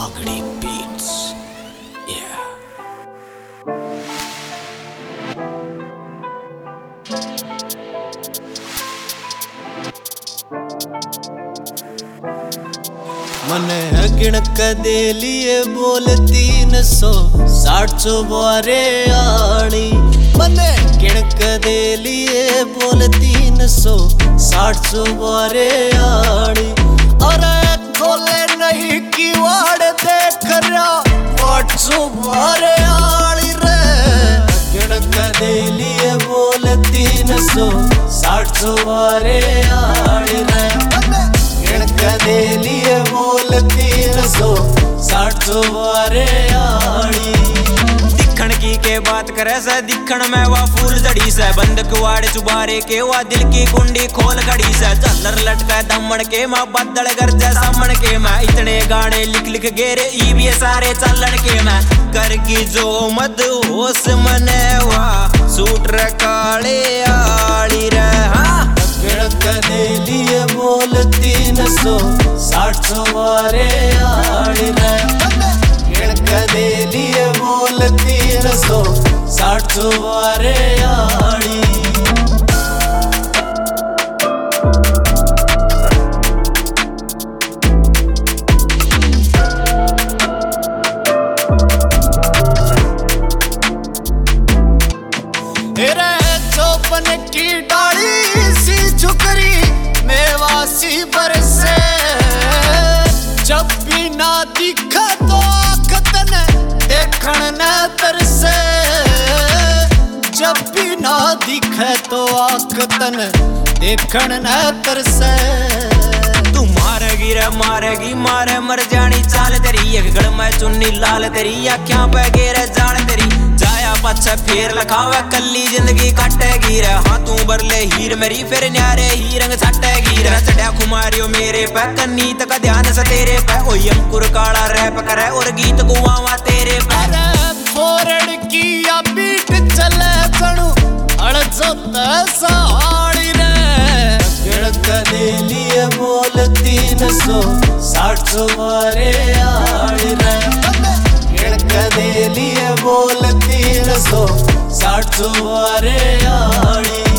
Agni Beats. Yeah. मने गिणक दे लिए बोल 360 बारे आनी। मने गिणक दे लिए बोल 360 बारे आनी। अरे खोले नहीं कीवाड़ देख रहा 800 बारे आनी रे। गिणक दे लिए बोल 360 बारे आनी रे। गिणक दे लिए बोल 360 बारे आनी। दिखण की के बात करे से दिखण में वा फूल जड़ी से बंद कुआड़े चुबारे के वा दिल की कुंडी खोल घड़ी से झल्लर लटका दमन के माँ बदल गरजे सामन के मैं इतने गाने लिख लिख गेरे ई भी सारे चलन के मैं कर की जो मद होश मने वा सूट रे काले आली रे। हाँ गिणक दे लिए बोल 360 बारे आनी रे। गिणक दे लिए बोल 360 बारे आनी। चौपन की डाली सी झुकरी मेवासी बरसे। जब भी ना दिखा तो आखतन देखण न तरसे। जब भी ना दिखे तो आखतन देखण न तरसे। तू मारेगी रे मारेगी मारे मर जानी चाल तेरी एक गड़ में चुन्नी लाल तेरी आँखों पे गेरे जान तेरी जाया पछे फेर लखावे कल्ली जिंदगी काटेगी रे। हाँ तू बरले हीर मेरी फिर न्यारे ही रंग छटेगी रे। चढ़िया खुमारियो मेरे पे कन्नीत का ध्यान से तेरे पे ओ अंकुर काला रैप करे और गीत गुआवा तेरे पे। फोरन की या बीट चले जनू अड़जो तसाड़ी रे। गिणक दे लिए बोल 360 बारे आनी रे। गिणक दे लिए बोल 360 बारे आनी।